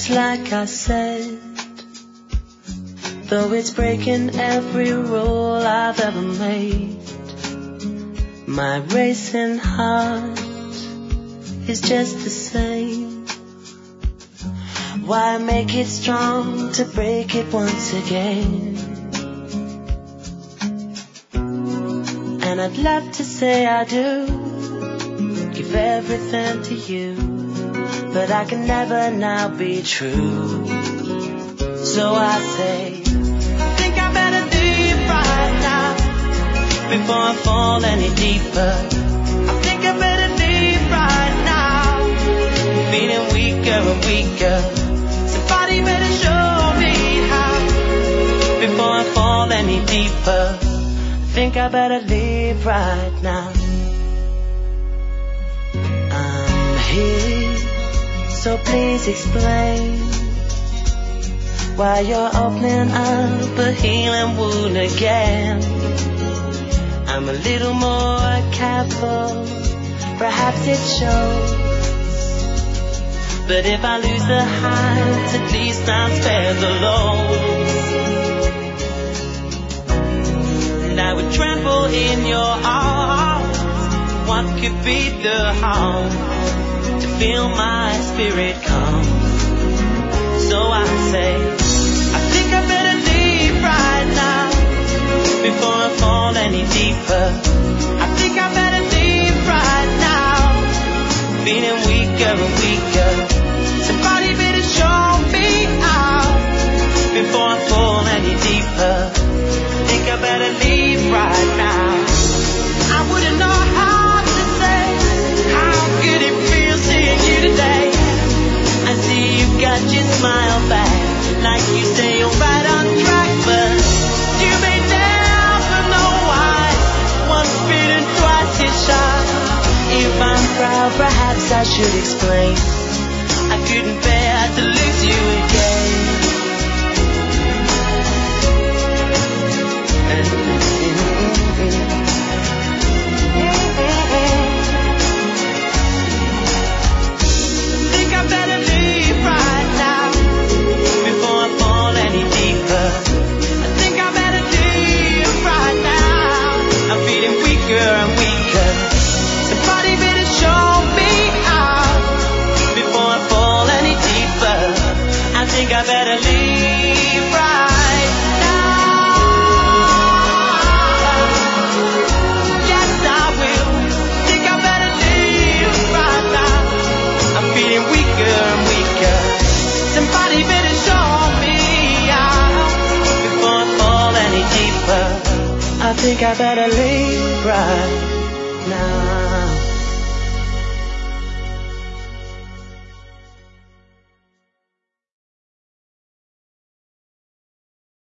just like I said. Though it's breaking every rule I've ever made, my racing heart is just the same. Why make it strong to break it once again? And I'd love to say I do, give everything to you, but I can never now be true. So I say, I think I better leave right now before I fall any deeper. I think I better leave right now. I'm feeling weaker and weaker. Somebody better show me how before I fall any deeper. I think I better leave right now. I'm here, so please explain why you're opening up a healing wound again. I'm a little more careful, perhaps it shows. But if I lose the highs, at least I'll spare the lows. And I would trample in your arms. What could be the harm to feel my spirit calm? So I say, I think I better leave right now before I fall any deeper. I think I better leave right now. Feeling weaker and weaker. Somebody better show me out before I fall any deeper. I think I better leave right now. I wouldn't know how to say how good it feels seeing you today. I see you've got your smile back, like you say you're right on track, but you may never know why. Once bitten, twice is shy. If I'm proud, perhaps I should explain. I couldn't bear to lose you again. Think I better leave right now before I fall any deeper. I think I better leave right now. I'm feeling weaker and weaker. Somebody better show me out before I fall any deeper. I think I better leave right now. Yes, I will. Think I better leave right now. I'm feeling weaker and weaker. Somebody better show me out before I fall any deeper. I think I better leave right now.